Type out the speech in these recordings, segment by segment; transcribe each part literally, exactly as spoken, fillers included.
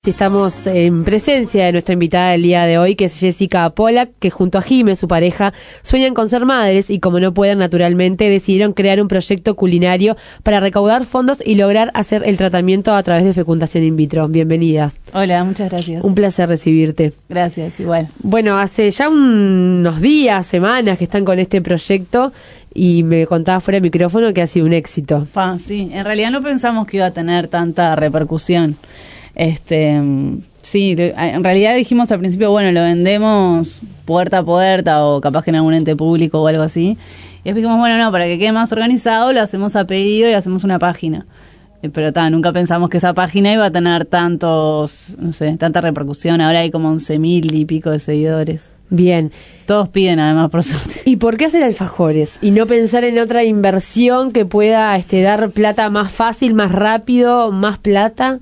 Estamos en presencia de nuestra invitada del día de hoy, que es Jessica Pollack, que junto a Jime, su pareja, sueñan con ser madres y, como no pueden naturalmente, decidieron crear un proyecto culinario para recaudar fondos y lograr hacer el tratamiento a través de fecundación in vitro. Bienvenida. Hola, muchas gracias. Un placer recibirte. Gracias, igual. Bueno, hace ya unos días, semanas que están con este proyecto y me contaba fuera de micrófono que ha sido un éxito. Pa, sí, en realidad no pensamos que iba a tener tanta repercusión. Este, sí, en realidad dijimos al principio, bueno, lo vendemos puerta a puerta o capaz que en algún ente público o algo así. Y después dijimos, bueno, no, para que quede más organizado lo hacemos a pedido y hacemos una página. Pero ta, nunca pensamos que esa página iba a tener tantos, no sé, tanta repercusión. Ahora hay como once mil y pico de seguidores. Bien. Todos piden además, por suerte. ¿Y por qué hacer alfajores? Y no pensar en otra inversión que pueda este, dar plata más fácil, más rápido, más plata.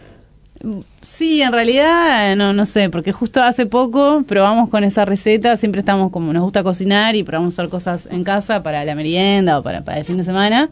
Sí, en realidad, no no sé, porque justo hace poco probamos con esa receta, siempre estamos como, nos gusta cocinar y probamos hacer cosas en casa para la merienda o para, para el fin de semana.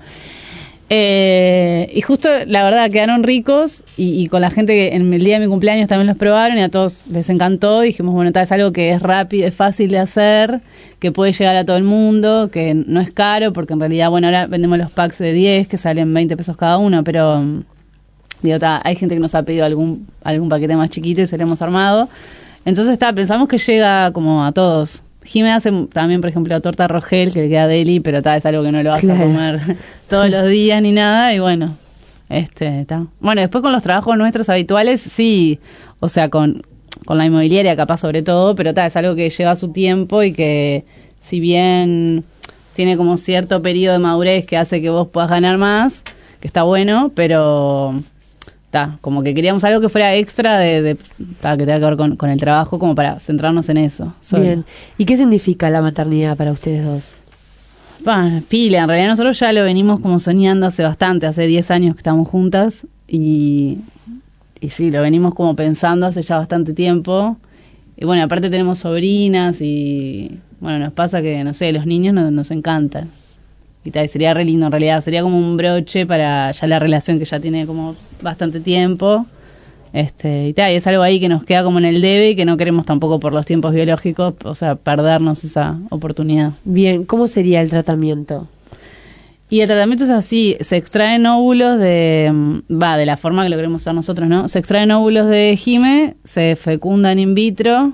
Eh, y justo, la verdad, quedaron ricos y, y con la gente que en el día de mi cumpleaños también los probaron y a todos les encantó. Y dijimos, bueno, tal es algo que es rápido, es fácil de hacer, que puede llegar a todo el mundo, que no es caro, porque en realidad, bueno, ahora vendemos los packs de diez que salen veinte pesos cada uno, pero... Digo, ta, hay gente que nos ha pedido algún algún paquete más chiquito y se lo hemos armado. Entonces, está pensamos que llega como a todos. Jimé hace también, por ejemplo, torta Rogel, que le queda deli, pero ta, es algo que no lo vas claro. a comer todos los días ni nada. Y bueno, este ta. Bueno, después con los trabajos nuestros habituales, sí, o sea, con, con la inmobiliaria capaz sobre todo, pero ta, es algo que lleva su tiempo y que si bien tiene como cierto periodo de madurez que hace que vos puedas ganar más, que está bueno, pero... Ta, como que queríamos algo que fuera extra de, de ta, que tenga que ver con, con el trabajo, como para centrarnos en eso. Solo. Bien. ¿Y qué significa la maternidad para ustedes dos? Pa, pila, en realidad nosotros ya lo venimos como soñando hace bastante, hace diez años que estamos juntas y, y sí, lo venimos como pensando hace ya bastante tiempo. Y bueno, aparte tenemos sobrinas y bueno, nos pasa que, no sé, los niños nos, nos encantan. Y tal, sería re lindo en realidad, sería como un broche para ya la relación que ya tiene como bastante tiempo. Este, y tal, y es algo ahí que nos queda como en el debe y que no queremos tampoco por los tiempos biológicos, o sea, perdernos esa oportunidad. Bien, ¿cómo sería el tratamiento? Y el tratamiento es así, se extraen óvulos de, va, de la forma que lo queremos hacer nosotros, ¿no? Se extraen óvulos de Jime, se fecundan in vitro,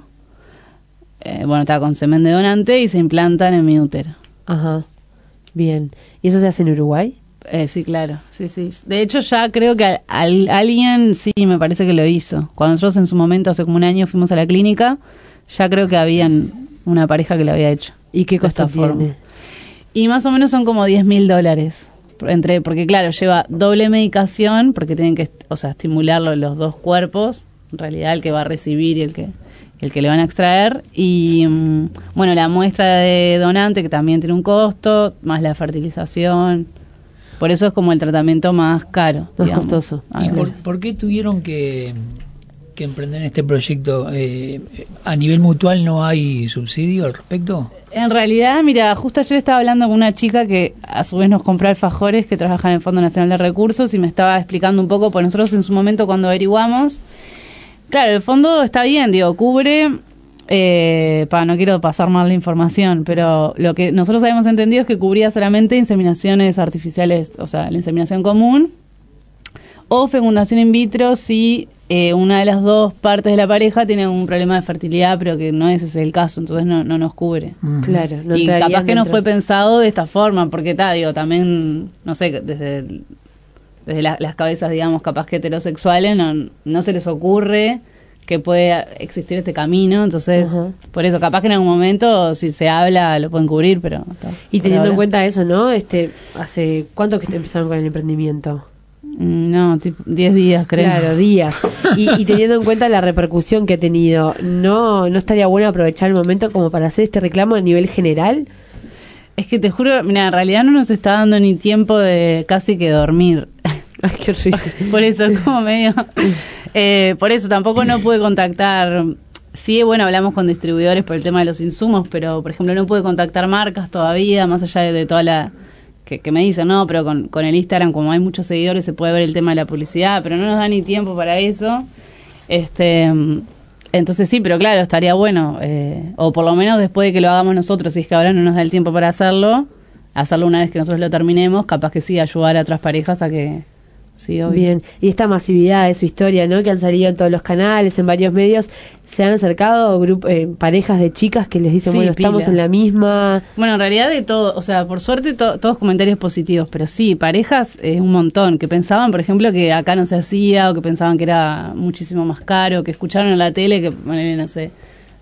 eh, bueno, está con semen de donante y se implantan en mi útero. Ajá. Bien. ¿Y eso se hace en Uruguay? Eh, sí, claro. Sí, sí. De hecho, ya creo que al, al, alguien, sí, me parece que lo hizo. Cuando nosotros en su momento, hace como un año, fuimos a la clínica, ya creo que habían una pareja que lo había hecho. ¿Y qué costo tiene? Y más o menos son como diez mil dólares. Entre, porque claro, lleva doble medicación, porque tienen que, o sea, estimularlo los dos cuerpos, en realidad el que va a recibir y el que... el que le van a extraer, y um, bueno, la muestra de donante, que también tiene un costo, más la fertilización, por eso es como el tratamiento más caro, más digamos. costoso. ¿Y por, por qué tuvieron que, que emprender este proyecto? Eh, ¿A nivel mutual no hay subsidio al respecto? En realidad, mira, justo ayer estaba hablando con una chica que a su vez nos compró alfajores, que trabaja en el Fondo Nacional de Recursos, y me estaba explicando un poco, pues nosotros en su momento cuando averiguamos, claro, el fondo está bien, digo, cubre, eh, pa, no quiero pasar mal la información, pero lo que nosotros habíamos entendido es que cubría solamente inseminaciones artificiales, o sea, la inseminación común, o fecundación in vitro si eh, una de las dos partes de la pareja tiene un problema de fertilidad, pero que no ese es el caso, entonces no, no nos cubre. Uh-huh. Claro. No y capaz que dentro. No fue pensado de esta forma, porque ta, digo, también, no sé, desde... El, desde la, las cabezas, digamos, capaz que heterosexuales, no, no se les ocurre que puede existir este camino, entonces, uh-huh. por eso, capaz que en algún momento, si se habla, lo pueden cubrir, pero... Está, y teniendo en cuenta eso, ¿no? Este, ¿hace cuánto que empezaron con el emprendimiento? No, tipo diez días, creo. Claro, días. Y, y teniendo en cuenta la repercusión que ha tenido, ¿no, ¿no estaría bueno aprovechar el momento como para hacer este reclamo a nivel general? Es que te juro, mira, en realidad no nos está dando ni tiempo de casi que dormir. Ay, qué rico. Por eso, como medio... Eh, por eso, tampoco no pude contactar... Sí, bueno, hablamos con distribuidores por el tema de los insumos, pero, por ejemplo, no pude contactar marcas todavía, más allá de, de toda la... Que, que me dicen, no, pero con, con el Instagram, como hay muchos seguidores, se puede ver el tema de la publicidad, pero no nos da ni tiempo para eso. Este, entonces sí, pero claro, estaría bueno, eh, o por lo menos después de que lo hagamos nosotros, si es que ahora no nos da el tiempo para hacerlo, hacerlo una vez que nosotros lo terminemos, capaz que sí, ayudar a otras parejas a que... Sí, obvio. Bien, y esta masividad de su historia, ¿no? Que han salido en todos los canales, en varios medios, ¿se han acercado grup eh, parejas de chicas que les dicen, Sí, bueno, pila. estamos en la misma? Bueno, en realidad de todo, o sea, por suerte to- todos comentarios positivos, pero sí, parejas eh, un montón, que pensaban, por ejemplo, que acá no se hacía, o que pensaban que era muchísimo más caro, que escucharon en la tele que, bueno, no sé,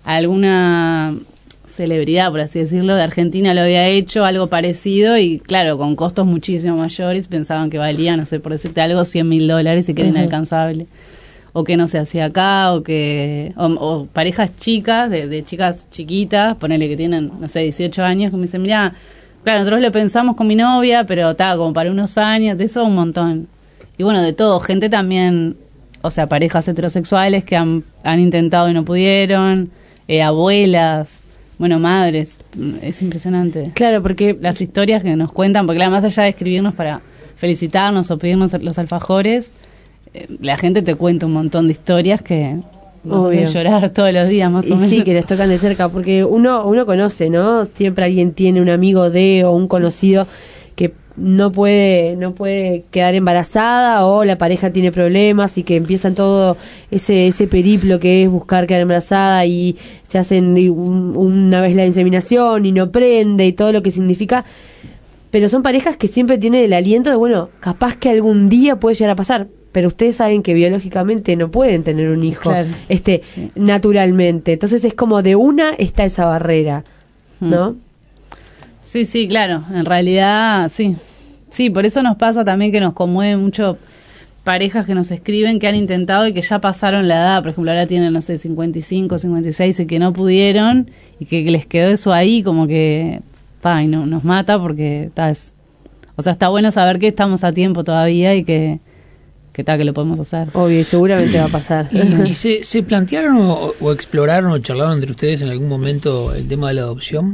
alguna celebridad, por así decirlo, de Argentina lo había hecho, algo parecido, y claro, con costos muchísimo mayores, pensaban que valía, no sé, por decirte algo, cien mil dólares y que era Ujú. inalcanzable. O que no se hacía acá, o que... O, o parejas chicas, de, de chicas chiquitas, ponele que tienen, no sé, dieciocho años, que me dicen, mira, claro, nosotros lo pensamos con mi novia, pero está como para unos años, de eso un montón. Y bueno, de todo, gente también, o sea, parejas heterosexuales que han, han intentado y no pudieron, eh, abuelas, bueno, madres, es impresionante. Claro, porque Las historias que nos cuentan, porque claro, más allá de escribirnos para felicitarnos o pedirnos los alfajores, eh, la gente te cuenta un montón de historias que nos Obvio. hacen llorar todos los días, más y o menos. sí, que les tocan de cerca, porque uno uno conoce, ¿no? Siempre alguien tiene un amigo de o un conocido que no puede no puede quedar embarazada o la pareja tiene problemas y que empiezan todo ese ese periplo que es buscar quedar embarazada y se hacen un- una vez la inseminación y no prende y todo lo que significa, pero son parejas que siempre tienen el aliento de, bueno, capaz que algún día puede llegar a pasar, pero ustedes saben que biológicamente no pueden tener un hijo, Claro. este, Sí. naturalmente. Entonces es como de una está esa barrera, ¿no? Sí, sí, claro, en realidad sí. Sí, por eso nos pasa también que nos conmueve mucho parejas que nos escriben que han intentado y que ya pasaron la edad, por ejemplo, ahora tienen, no sé, cincuenta y cinco, cincuenta y seis y que no pudieron y que, que les quedó eso ahí como que, pa, y no, nos mata porque, ta, es, o sea, está bueno saber que estamos a tiempo todavía y que, que ta, que lo podemos hacer. Obvio, y seguramente va a pasar. ¿Y, y se, se plantearon o, o exploraron o charlaron entre ustedes en algún momento el tema de la adopción?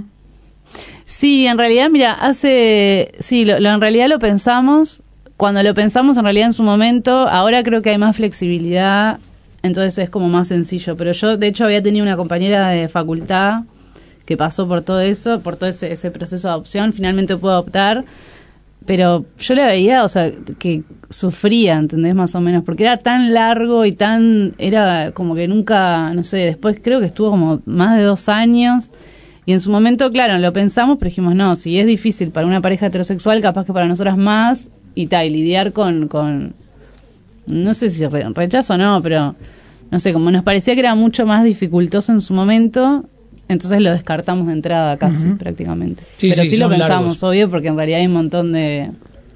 Sí, en realidad, mira, hace, sí, lo, lo- en realidad lo pensamos, cuando lo pensamos en realidad en su momento, ahora creo que hay más flexibilidad, entonces es como más sencillo, pero yo de hecho había tenido una compañera de facultad que pasó por todo eso, por todo ese, ese proceso de adopción, finalmente pudo adoptar, pero yo le veía, o sea, que sufría, ¿entendés? Más o menos, porque era tan largo y tan, era como que nunca, no sé, después creo que estuvo como más de dos años. Y en su momento, claro, lo pensamos, pero dijimos, no, si es difícil para una pareja heterosexual, capaz que para nosotras más, y tal, y lidiar con, con, no sé si re- rechazo o no, pero, no sé, como nos parecía que era mucho más dificultoso en su momento, entonces lo descartamos de entrada casi, Ujú. prácticamente. Sí, pero sí, sí, lo son pensamos, largos. obvio, porque en realidad hay un montón de...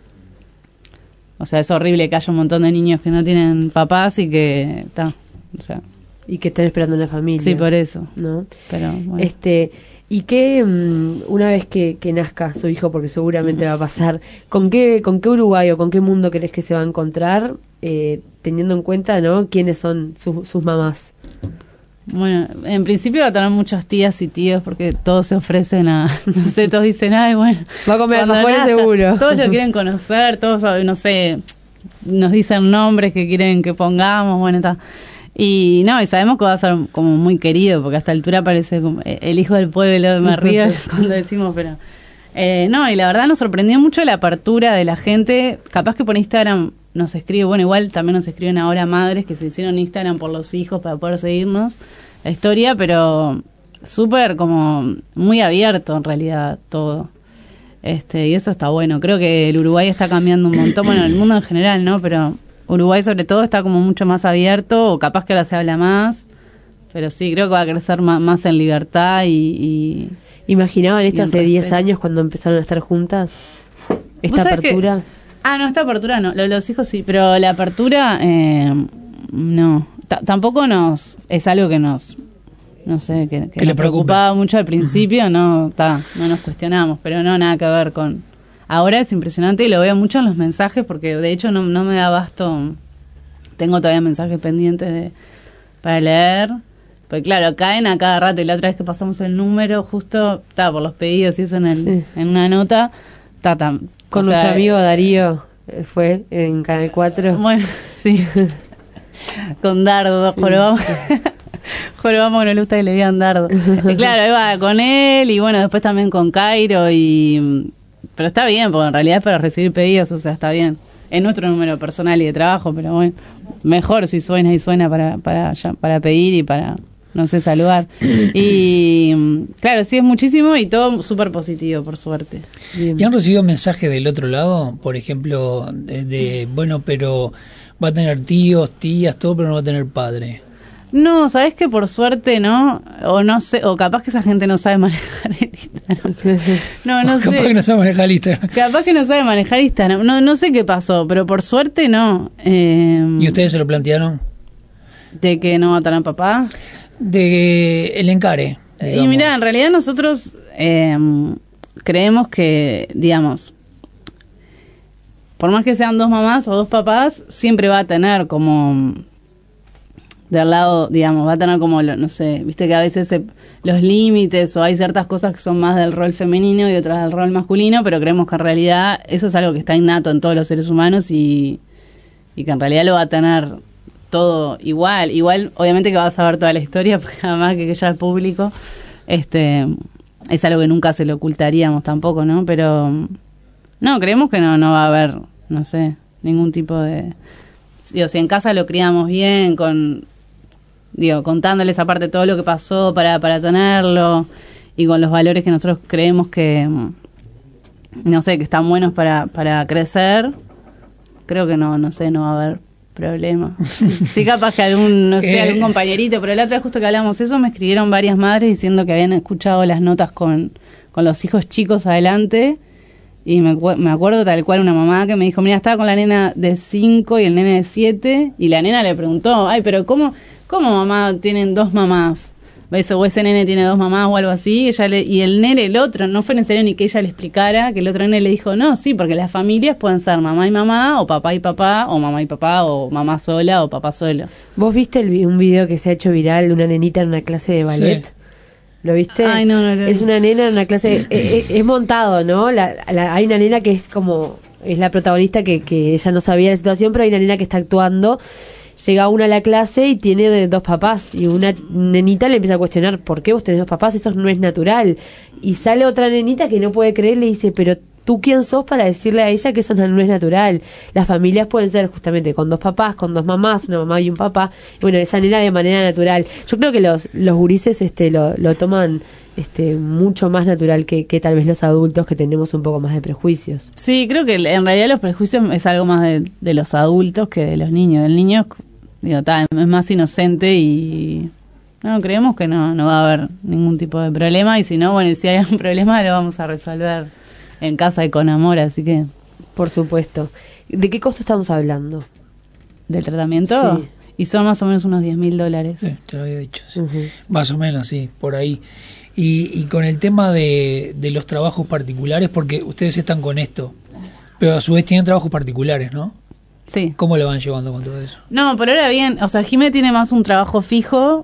O sea, es horrible que haya un montón de niños que no tienen papás y que, está, o sea, Y que están esperando una familia. sí, por eso, ¿no? pero bueno. Este, y que mm, una vez que, que nazca su hijo, porque seguramente va a pasar, ¿con qué, con qué Uruguay o con qué mundo crees que se va a encontrar, eh, teniendo en cuenta, ¿no?, quiénes son su- sus mamás? Bueno, en principio va a tener muchas tías y tíos porque todos se ofrecen a, no sé, todos dicen, ay, bueno. Va a comer cuando alfajores nazca, seguro. Todos lo quieren conocer, todos, no sé, nos dicen nombres que quieren que pongamos, bueno, está. Y no, y sabemos que va a ser como muy querido porque a esta altura parece como el hijo del pueblo, me río cuando decimos, pero... Eh, no, y la verdad nos sorprendió mucho la apertura de la gente, capaz que por Instagram nos escribe, bueno, igual también nos escriben ahora madres que se hicieron Instagram por los hijos para poder seguirnos la historia, pero súper como muy abierto en realidad todo. Este, y eso está bueno. Creo que el Uruguay está cambiando un montón, bueno, el mundo en general, ¿no? Pero Uruguay sobre todo está como mucho más abierto, o capaz que ahora se habla más, pero sí, creo que va a crecer más, más en libertad y... y ¿Imaginaban esto Y un hace diez respeto. años cuando empezaron a estar juntas? ¿Esta ¿Vos sabés que- apertura? Ah, no, esta apertura no, lo de los hijos sí, pero la apertura eh, no, T- tampoco nos, es algo que nos, no sé, que, que Que le nos preocupa. preocupaba mucho al principio, no, ta, no nos cuestionamos, pero no, nada que ver con, ahora es impresionante y lo veo mucho en los mensajes porque de hecho no, no me da abasto, tengo todavía mensajes pendientes de, para leer. Pues claro, caen a cada rato y la otra vez que pasamos el número, justo, está por los pedidos y eso en, el, Sí. en una nota, está tan... Con o sea, nuestro amigo Darío, eh, fue en Canal cuatro. Bueno, sí. con Dardo, Sí. jorobamos. Jorobamos que no le gusta que le digan Dardo. Y claro, iba con él y bueno, después también con Cairo y... Pero está bien, porque en realidad es para recibir pedidos, o sea, está bien. Es nuestro número personal y de trabajo, pero bueno, mejor si suena y suena para, para, para pedir y para, no sé, saludar. Y claro, sí es muchísimo y todo súper positivo, por suerte. Bien. ¿Y han recibido mensajes del otro lado? Por ejemplo, de, de, bueno, pero va a tener tíos, tías, todo, pero no va a tener padre. No, sabes que por suerte no, o no sé, o capaz que esa gente no sabe manejar el Instagram. No, no Capaz sé. que no sabe manejar el Instagram. Capaz que no sabe manejar Instagram. No, no sé qué pasó, pero por suerte no. Eh, ¿Y ustedes se lo plantearon? ¿De que no va a tener papá? De el encare. Y digamos. mira, en realidad nosotros eh, creemos que, digamos, por más que sean dos mamás o dos papás, siempre va a tener como... de al lado, digamos, va a tener como, lo- no sé, viste que a veces se- los límites o hay ciertas cosas que son más del rol femenino y otras del rol masculino, pero creemos que en realidad eso es algo que está innato en todos los seres humanos y, y que en realidad lo va a tener todo igual. Igual, obviamente que vas a ver toda la historia, porque además que ya es público, este es algo que nunca se lo ocultaríamos tampoco, ¿no? Pero no, creemos que no, no va a haber, no sé, ningún tipo de... Digo, si en casa lo criamos bien, con... digo, contándoles aparte todo lo que pasó para, para tenerlo y con los valores que nosotros creemos que, no sé, que están buenos para, para crecer, creo que no, no sé, no va a haber problema. Sí, capaz que algún, no sé, algún compañerito, pero la otra vez justo que hablamos eso, me escribieron varias madres diciendo que habían escuchado las notas con, con los hijos chicos adelante. Y me, acu- me acuerdo tal cual una mamá que me dijo, mira, estaba con la nena de cinco y el nene de siete, y la nena le preguntó, ay, pero ¿cómo, cómo mamá tienen dos mamás? ¿Ves? O ese nene tiene dos mamás o algo así, y, ella le, y el nene, el otro, no fue necesario ni que ella le explicara, que el otro nene le dijo, no, sí, porque las familias pueden ser mamá y mamá, o papá y papá, o mamá y papá, o mamá sola, o papá solo. ¿Vos viste el vi- un video que se ha hecho viral de una nenita en una clase de ballet? Sí. ¿Lo viste? Ay, no, no lo Es vi. una nena en una clase... eh, eh, es montado, ¿no? La, la- hay una nena que es como... Es la protagonista que, que ella no sabía la situación, pero hay una nena que está actuando. Llega una a la clase y tiene de- dos papás. Y una nenita le empieza a cuestionar, ¿por qué vos tenés dos papás? Eso no es natural. Y sale otra nenita que no puede creer y le dice, pero ¿tú quién sos para decirle a ella que eso no, no es natural? Las familias pueden ser justamente con dos papás, con dos mamás, una mamá y un papá. Y bueno, esa nena de manera natural. Yo creo que los, los gurises este, lo, lo toman este, mucho más natural que, que tal vez los adultos, que tenemos un poco más de prejuicios. Sí, creo que en realidad los prejuicios es algo más de, de los adultos que de los niños. El niño, digo, ta, es más inocente y no, creemos que no, no va a haber ningún tipo de problema, y si no, bueno, si hay un problema lo vamos a resolver en casa y con amor, así que... Por supuesto. ¿De qué costo estamos hablando? ¿Del tratamiento? Sí. Y son más o menos unos diez mil dólares. Sí, te lo había dicho. Sí. Ujú. Más o menos, sí, por ahí. Y, y con el tema de, de los trabajos particulares, porque ustedes están con esto, pero a su vez tienen trabajos particulares, ¿no? Sí. ¿Cómo le van llevando con todo eso? No, por ahora bien, o sea, Jimé tiene más un trabajo fijo,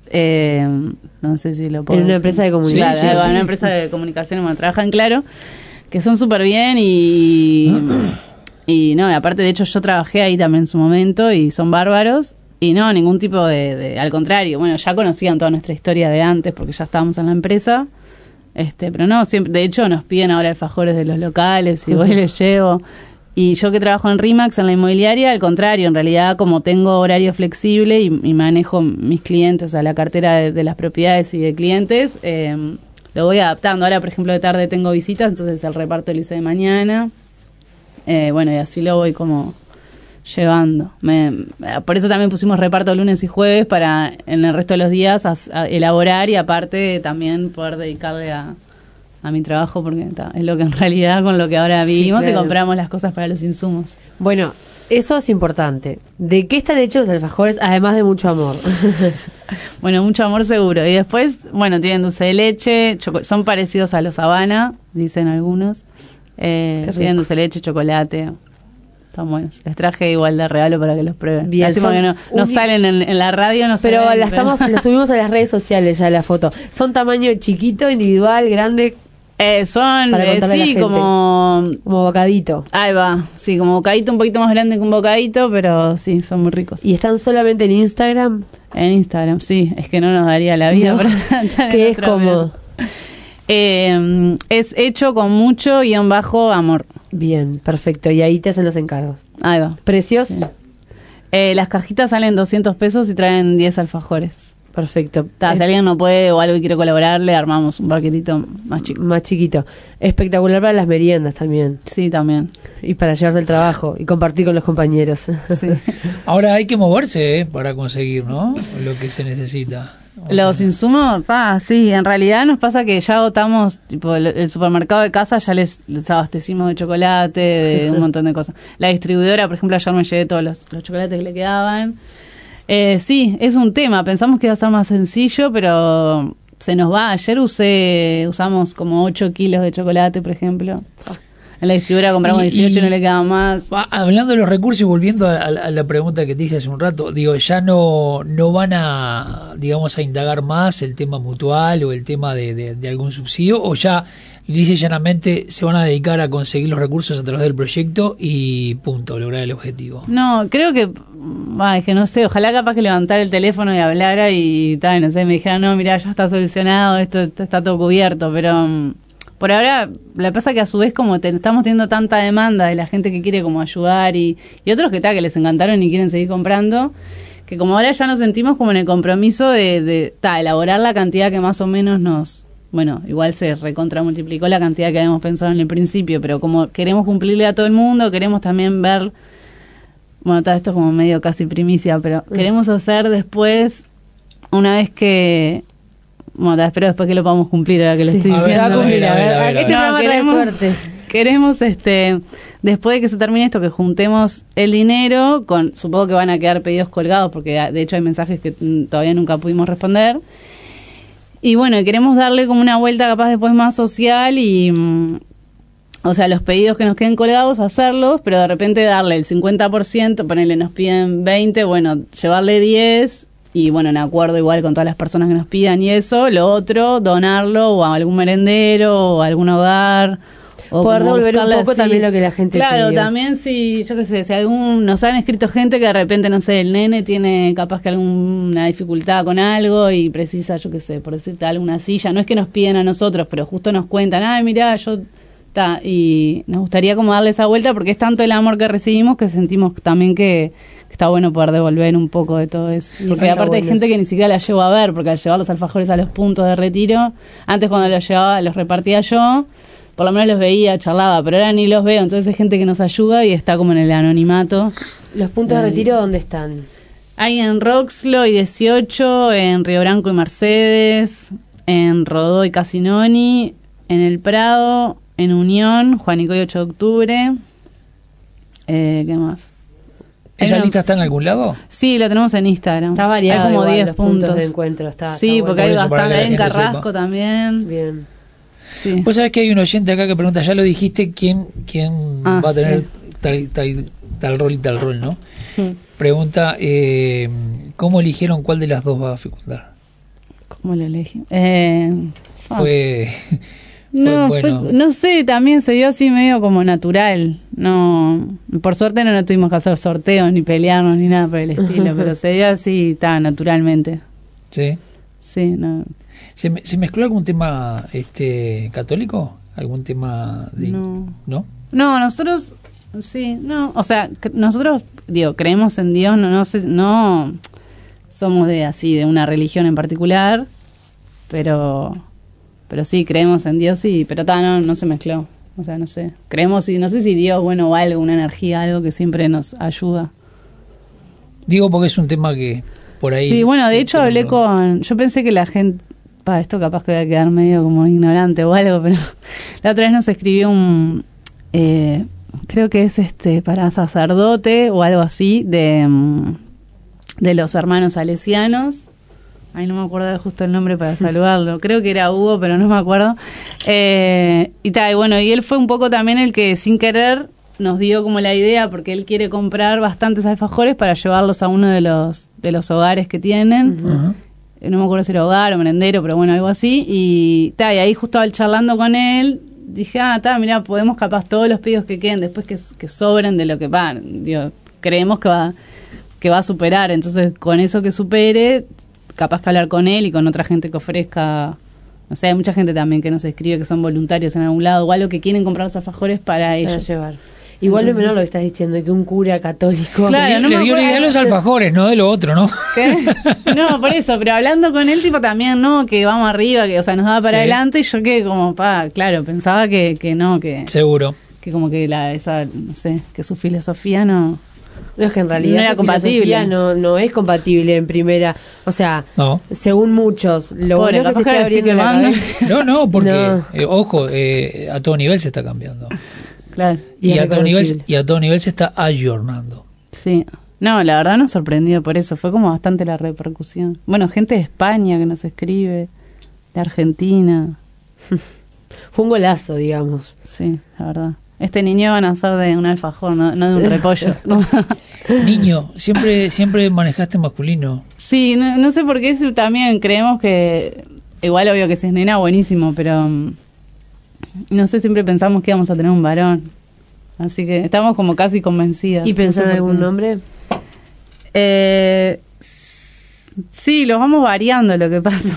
eh, no sé si lo puedo En una decir. empresa de comunicación. Claro, Sí, sí, en una sí. empresa de comunicación, bueno, trabajan Claro, que son súper bien y, y no, y aparte de hecho yo trabajé ahí también en su momento y son bárbaros y no, ningún tipo de, de- al contrario, bueno, ya conocían toda nuestra historia de antes porque ya estábamos en la empresa, este, pero no, siempre, de hecho nos piden ahora alfajores de los locales y voy y les llevo. Y yo que trabajo en RIMAX, en la inmobiliaria, al contrario, en realidad como tengo horario flexible y, y manejo mis clientes, o sea, la cartera de, de las propiedades y de clientes, eh, lo voy adaptando. Ahora, por ejemplo, de tarde tengo visitas, entonces el reparto lo hice de mañana. Eh, bueno, y así lo voy como llevando. Me, por eso también pusimos reparto lunes y jueves para en el resto de los días a, a elaborar y aparte también poder dedicarle a, a mi trabajo porque ta, es lo que en realidad con lo que ahora Sí, vivimos claro. y compramos las cosas para los insumos. Bueno, eso es importante. ¿De qué están hechos los alfajores, además de mucho amor? Bueno, mucho amor seguro. Y después, bueno, tienen dulce de leche, choco- son parecidos a los Habana, dicen algunos. Eh, Qué rico. tienen dulce de leche, chocolate. Están buenos. Les traje igual de regalo para que los prueben. Bien, Lástima son que no, no uni- salen en, en la radio, no se Pero ven, la estamos, la subimos a las redes sociales ya la foto. Son tamaño chiquito, individual, grande. Eh, son, Para eh, contarle a la sí, gente. como... Como bocadito. Ahí va, sí, como bocadito, un poquito más grande que un bocadito, pero sí, son muy ricos. ¿Y están solamente en Instagram? En Instagram, sí, es que no nos daría la vida No. para estar Que en es otra como... vida. Eh, es hecho con mucho guión bajo amor. Bien, perfecto. Y ahí te hacen los encargos. Ahí va. ¿Precios? Sí. Eh, las cajitas salen doscientos pesos y traen diez alfajores. Perfecto. Ta, si Es- alguien no puede o algo y quiere colaborar, le armamos un paquetito más chico. Más chiquito. Espectacular para las meriendas también. Sí, también. Y para llevarse al trabajo y compartir con los compañeros. Sí. Ahora hay que moverse, ¿eh? Para conseguir, ¿no? Lo que se necesita. O Los sea, insumos, pa, sí, en realidad nos pasa que ya agotamos, tipo, el, el supermercado de casa ya les, les abastecimos de chocolate, de un montón de cosas. La distribuidora, por ejemplo, ayer me llevé todos los, los chocolates que le quedaban. Eh, sí, es un tema, pensamos que iba a ser más sencillo, pero se nos va. Ayer usé, usamos como ocho kilos de chocolate, por ejemplo. En la distribuidora compramos Y- dieciocho y, y- no le queda más. Va, hablando de los recursos y volviendo a, a la- a la pregunta que te hice hace un rato, digo, ya no no van a, digamos, a indagar más el tema mutual o el tema de, de- de algún subsidio, o ya, dice llanamente, se van a dedicar a conseguir los recursos a través del proyecto y punto, lograr el objetivo. No, creo que, bah, es que no sé, ojalá capaz que levantara el teléfono y hablara y tal, no sé, me dijera, no, mira, ya está solucionado, esto, esto está todo cubierto, pero mm, por ahora, lo que pasa que a su vez como te, estamos teniendo tanta demanda de la gente que quiere como ayudar y, y otros que tal, que les encantaron y quieren seguir comprando, que como ahora ya nos sentimos como en el compromiso de, de ta, elaborar la cantidad que más o menos nos... Bueno, igual se recontra multiplicó la cantidad que habíamos pensado en el principio, pero como queremos cumplirle a todo el mundo, queremos también ver, bueno, todo esto es como medio casi primicia, pero queremos hacer después, una vez que, bueno, ta, espero después que lo podamos cumplir, ahora que lo Sí. estoy A ver, Se va a diciendo. cumplir, a a ver, ver. a ver, a Este ver. programa trae queremos, suerte. queremos, este, después de que se termine esto, que juntemos el dinero, con supongo que van a quedar pedidos colgados, porque de hecho hay mensajes que mm, todavía nunca pudimos responder. Y bueno, queremos darle como una vuelta capaz después más social y, mm, o sea, los pedidos que nos queden colgados, hacerlos, pero de repente darle el cincuenta por ciento, ponerle, nos piden veinte, bueno, llevarle diez y bueno, en acuerdo igual con todas las personas que nos pidan y eso, lo otro, donarlo o a algún merendero o a algún hogar. O Poder como devolver un buscarle poco así. también lo que la gente Claro, pidió. también si, yo qué sé, si algún, nos han escrito gente que de repente, no sé, el nene tiene capaz que alguna dificultad con algo y precisa, yo qué sé, por decirte alguna silla, no es que nos piden a nosotros, pero justo nos cuentan, ay, mirá, yo, ta, y nos gustaría como darle esa vuelta porque es tanto el amor que recibimos que sentimos también que, que está bueno poder devolver un poco de todo eso. Y Porque está aparte hay bueno. gente que ni siquiera la llevo a ver, porque al llevar los alfajores a los puntos de retiro, antes cuando los llevaba, los repartía yo, por lo menos los veía, charlaba, pero ahora ni los veo, entonces hay gente que nos ayuda y está como en el anonimato. ¿Los puntos de retiro dónde están? Hay en Roxlo y dieciocho, en Río Branco y Mercedes, en Rodó y Casinoni, en El Prado, en Unión, Juanico y ocho de octubre. Eh, ¿Qué más? Hay ¿Esa una- lista está en algún lado? Sí, lo tenemos en Instagram. Está variado Hay como igual diez los puntos puntos. de encuentro. Está, sí, está porque bueno. hay Por eso, para bastante. que la Hay en gente Carrasco sepa. también. Bien. Sí. Vos sabés que hay un oyente acá que pregunta, ya lo dijiste, ¿quién, quién Ah, va a tener sí. tal, tal, tal rol y tal rol, ¿no? Mm. Pregunta, eh, ¿cómo eligieron cuál de las dos va a fecundar? ¿Cómo lo elegí? Eh, ah. Fue... No, Fue fue- bueno. no sé, también se dio así medio como natural. No, por suerte no, no tuvimos que hacer sorteos ni pelearnos ni nada por el estilo, pero se dio así, está naturalmente. ¿Sí? Sí, no. ¿Se, me- ¿Se mezcló algún tema este católico? ¿Algún tema de...? No. ¿No? No, nosotros sí, no, o sea, c- nosotros digo, creemos en Dios, no no sé, no somos de así de una religión en particular, pero pero sí creemos en Dios y pero ta, no no se mezcló. O sea, no sé. Creemos y no sé si Dios, bueno, o algo, una energía, algo que siempre nos ayuda. Digo porque es un tema que por ahí... Sí, bueno, de hecho todo el hablé mundo- con... Yo pensé que la gente... Pa, esto capaz que voy a quedar medio como ignorante o algo, pero la otra vez nos escribió un... Eh, creo que es este para sacerdote o algo así de, mm, de los hermanos salesianos. Ay, no me acuerdo justo el nombre para saludarlo. Creo que era Hugo, pero no me acuerdo. Eh, y tal, y bueno, y él fue un poco también el que sin querer nos dio como la idea, porque él quiere comprar bastantes alfajores para llevarlos a uno de los de los hogares que tienen. Ajá. no me acuerdo si era hogar o merendero, pero bueno, algo así, y, ta, y ahí justo al charlando con él, dije, ah, está, mira, podemos capaz todos los pedidos que queden después que, que sobren de lo que van, digo, creemos que va, que va a superar, entonces con eso que supere, capaz que hablar con él y con otra gente que ofrezca, no sé, hay mucha gente también que nos escribe que son voluntarios en algún lado o algo que quieren comprar los alfajores para ellos. Para llevar. Igual no es menor lo que estás diciendo, que un cura católico... Claro, no le me dio acuerdo- idea a los alfajores, no de lo otro, ¿no? ¿Qué? No, por eso, pero hablando con él, tipo, también, no, que vamos arriba, que, o sea, nos daba para Sí. adelante, y yo que como, pa, claro, pensaba que, que no, que, Seguro. que como que la, esa, no sé, que su filosofía no... No, es que en realidad No era esa filosofía compatible. No, no es compatible en primera. O sea, No. según muchos, lo Pobre, bueno es que se capaz que está la estoy abriendo la quemando. cabeza. No, no, porque, No. eh, ojo, eh, a todo nivel se está cambiando. Claro, Y Y, es a todo nivel, reconocible. y a todo nivel se está ayornando. sí. No, la verdad nos sorprendió por eso, fue como bastante la repercusión. Bueno, gente de España que nos escribe, de Argentina, Fue un golazo, digamos. sí, la verdad. Este niño va a nacer de un alfajor, no, no de un repollo. Niño, siempre siempre manejaste masculino. Sí, no, no sé por qué eso también creemos que, igual obvio que si es nena, buenísimo, pero mm, no sé, siempre pensamos que íbamos a tener un varón. Así que estamos como casi convencidas. ¿Y pensás No en sé por algún qué. nombre? Eh, sí, los vamos variando, lo que pasa.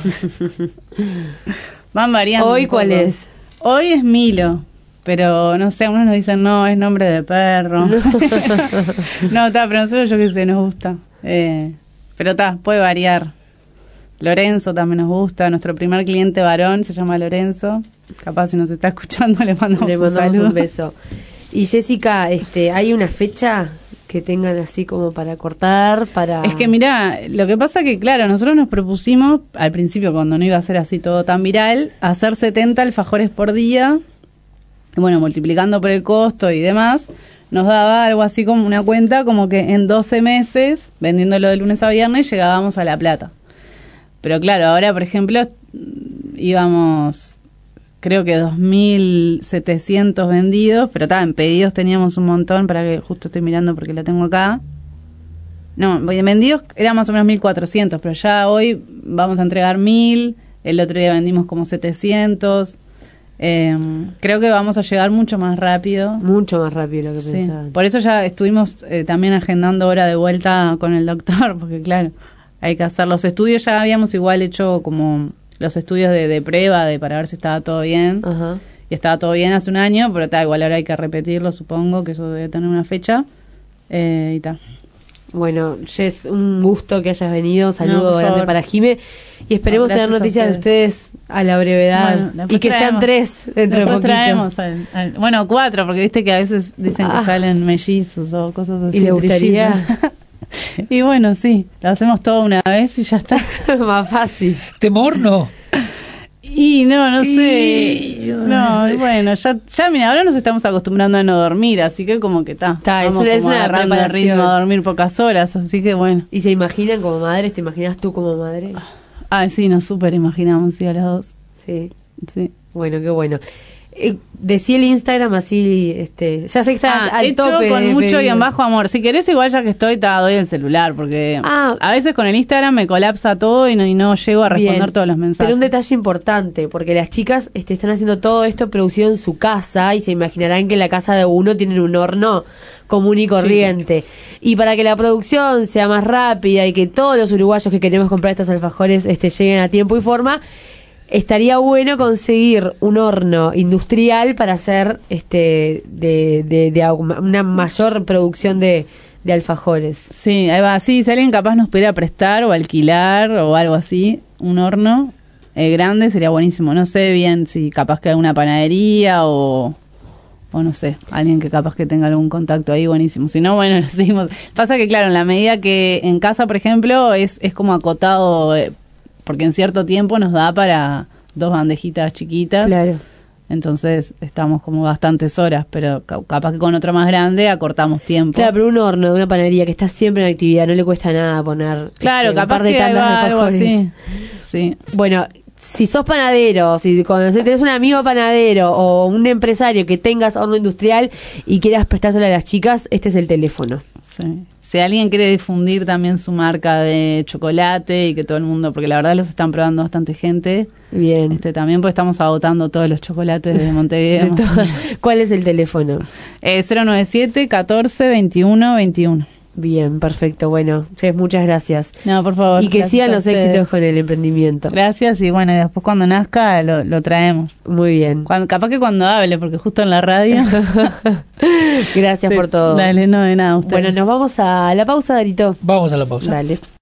Van variando. ¿Hoy un cuál poco. es? Hoy es Milo. Pero no sé, algunos nos dicen no, es nombre de perro. No, está, pero nosotros yo qué sé, nos gusta. Eh, pero está, puede variar. Lorenzo también nos gusta. Nuestro primer cliente varón se llama Lorenzo. Capaz si nos está escuchando le mandamos, Le un mandamos saludo. un beso. Y Jessica, este, ¿hay una fecha que tengan así como para cortar? Para... Es que mirá, lo que pasa que claro, nosotros nos propusimos, al principio cuando no iba a ser así todo tan viral, hacer setenta alfajores por día. Y bueno, multiplicando por el costo y demás, nos daba algo así como una cuenta como que en doce meses, vendiéndolo de lunes a viernes, llegábamos a La Plata. Pero claro, ahora por ejemplo íbamos, creo que dos mil setecientos vendidos, pero ta, en pedidos teníamos un montón, para que justo estoy mirando porque la tengo acá. No, vendidos era más o menos mil cuatrocientos, pero ya hoy vamos a entregar mil, el otro día vendimos como setecientos. Eh, creo que vamos a llegar mucho más rápido. Mucho más rápido de lo que Sí. pensaba. Por eso ya estuvimos eh, también agendando hora de vuelta con el doctor, porque claro, hay que hacer los estudios. Ya habíamos igual hecho como los estudios de, de prueba de para ver si estaba todo bien. Ajá. Y estaba todo bien hace un año, pero está igual ahora hay que repetirlo, supongo que eso debe tener una fecha. Eh, y tal. Bueno, Jess, un gusto que hayas venido. No, Saludo por grande favor. para Jime. Y esperemos No, gracias tener a noticias de ustedes. ustedes a la brevedad. Bueno, después y que sean traemos- tres dentro de Después poquito. traemos, al- al- bueno, cuatro, porque viste que a veces dicen Ah. que salen mellizos o cosas así. ¿Y le gustaría? trillizos. Y bueno, sí, lo hacemos todo una vez y ya está. Más fácil. ¿Temor? No. Y no, no Y- sé. No, y bueno, ya, ya mira, ahora nos estamos acostumbrando a no dormir, así que como que está. Ta, es Vamos una- es como una agarrando el preparación. ritmo a dormir pocas horas, así que bueno. ¿Y se imaginan como madres? ¿Te imaginas tú como madre? Ah, sí, nos súper imaginamos, sí, a las dos. Sí. Sí. Bueno, qué bueno. Eh, decí el Instagram así, este, ya sé que está Ah, al hecho tope. con de mucho y pedidos. en bajo amor. Si querés, igual ya que estoy, te doy el celular, porque Ah. a veces con el Instagram me colapsa todo y no, y no llego a responder Bien. todos los mensajes. Pero un detalle importante, porque las chicas este, están haciendo todo esto producido en su casa y se imaginarán que en la casa de uno tienen un horno común y corriente. Y para que la producción sea más rápida y que todos los uruguayos que queremos comprar estos alfajores este, lleguen a tiempo y forma, estaría bueno conseguir un horno industrial para hacer este de, de, de aug- una mayor producción de, de alfajores. Sí, ahí va. Sí, si alguien capaz nos pudiera prestar o alquilar o algo así, un horno eh, grande sería buenísimo. No sé bien si capaz que alguna panadería o, o no sé, alguien que capaz que tenga algún contacto ahí, buenísimo. Si no, bueno, lo seguimos. Pasa que, claro, en la medida que en casa, por ejemplo, es, es como acotado, eh, porque en cierto tiempo nos da para dos bandejitas chiquitas. Claro. Entonces estamos como bastantes horas, pero ca- capaz que con otra más grande acortamos tiempo. Claro, pero un horno de una panadería que está siempre en actividad, no le cuesta nada poner Claro, este, un capaz par de que ahí tandas de va algo alfajores. así. Sí. Bueno, si sos panadero, si conoces, tenés un amigo panadero o un empresario que tengas horno industrial y quieras prestárselo a las chicas, este es el teléfono. Sí. Si alguien quiere difundir también su marca de chocolate y que todo el mundo, porque la verdad los están probando bastante gente. Bien. Este, también pues estamos agotando todos los chocolates de Montevideo. De todo. ¿Cuál es el teléfono? Eh, cero noventa y siete, catorce, veintiuno, veintiuno. Bien, perfecto. Bueno, Jess, muchas gracias. No, por favor. Y que gracias sigan a los ustedes. éxitos con el emprendimiento. Gracias, y bueno, y después cuando nazca lo, lo traemos. Muy bien. Cuando, capaz que cuando hable, porque justo en la radio. Gracias Sí, por todo. Dale, no, de nada, ustedes. Bueno, nos vamos a la pausa, Darito. Vamos a la pausa. Dale.